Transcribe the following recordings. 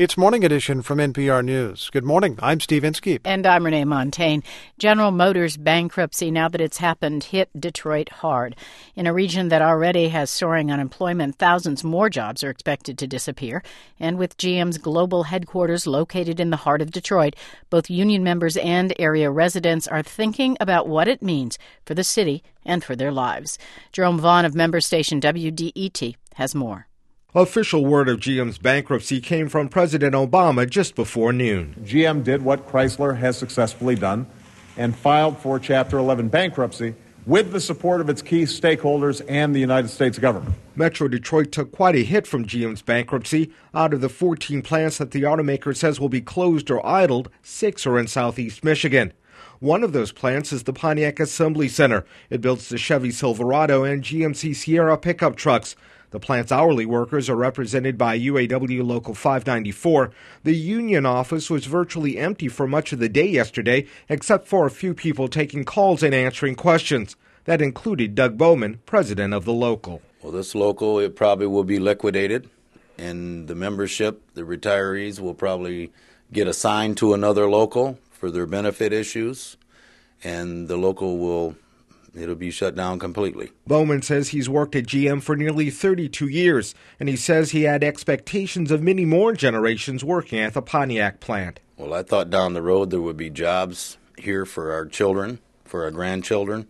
It's Morning Edition from NPR News. Good morning. I'm Steve Inskeep. And I'm Renee Montagne. General Motors bankruptcy, now that it's happened, hit Detroit hard. In a region that already has soaring unemployment, thousands more jobs are expected to disappear. And with GM's global headquarters located in the heart of Detroit, both union members and area residents are thinking about what it means for the city and for their lives. Jerome Vaughn of member station WDET has more. Official word of GM's bankruptcy came from President Obama just before noon. GM did what Chrysler has successfully done and filed for Chapter 11 bankruptcy with the support of its key stakeholders and the United States government. Metro Detroit took quite a hit from GM's bankruptcy. Out of the 14 plants that the automaker says will be closed or idled, 6 are in southeast Michigan. One of those plants is the Pontiac Assembly Center. It builds the Chevy Silverado and GMC Sierra pickup trucks. The plant's hourly workers are represented by UAW Local 594. The union office was virtually empty for much of the day yesterday, except for a few people taking calls and answering questions. That included Doug Bowman, president of the local. Well, this local, it probably will be liquidated, and the membership, the retirees, will probably get assigned to another local for their benefit issues, and the local it'll be shut down completely. Bowman says he's worked at GM for nearly 32 years, and he says he had expectations of many more generations working at the Pontiac plant. Well, I thought down the road there would be jobs here for our children, for our grandchildren,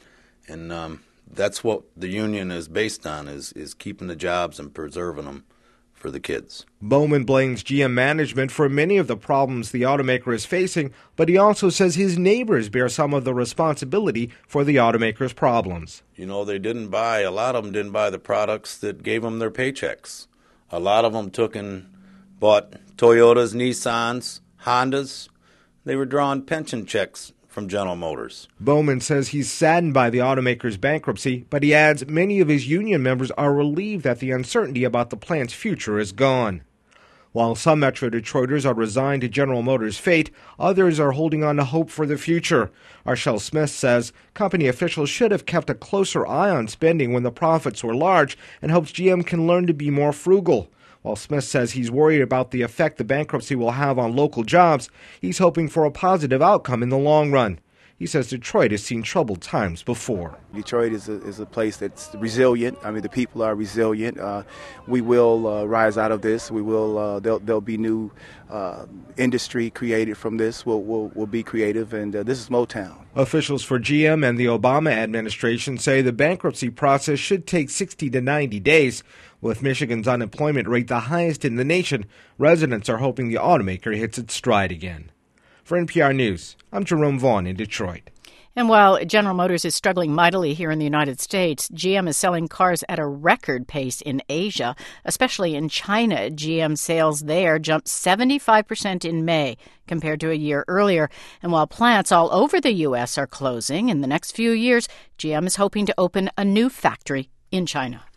and that's what the union is based on, is keeping the jobs and preserving them for the kids. Bowman blames GM management for many of the problems the automaker is facing, but he also says his neighbors bear some of the responsibility for the automaker's problems. You know, a lot of them didn't buy the products that gave them their paychecks. A lot of them took and bought Toyotas, Nissans, Hondas. They were drawing pension checks from General Motors. Bowman says he's saddened by the automaker's bankruptcy, but he adds many of his union members are relieved that the uncertainty about the plant's future is gone. While some Metro Detroiters are resigned to General Motors' fate, others are holding on to hope for the future. Arshel Smith says company officials should have kept a closer eye on spending when the profits were large and hopes GM can learn to be more frugal. While Smith says he's worried about the effect the bankruptcy will have on local jobs, he's hoping for a positive outcome in the long run. He says Detroit has seen troubled times before. Detroit is a place that's resilient. I mean, the people are resilient. We will rise out of this. We will. There'll be new industry created from this. We'll be creative, and this is Motown. Officials for GM and the Obama administration say the bankruptcy process should take 60 to 90 days. With Michigan's unemployment rate the highest in the nation, residents are hoping the automaker hits its stride again. For NPR News, I'm Jerome Vaughn in Detroit. And while General Motors is struggling mightily here in the United States, GM is selling cars at a record pace in Asia, especially in China. GM sales there jumped 75% in May compared to a year earlier. And while plants all over the U.S. are closing in the next few years, GM is hoping to open a new factory in China.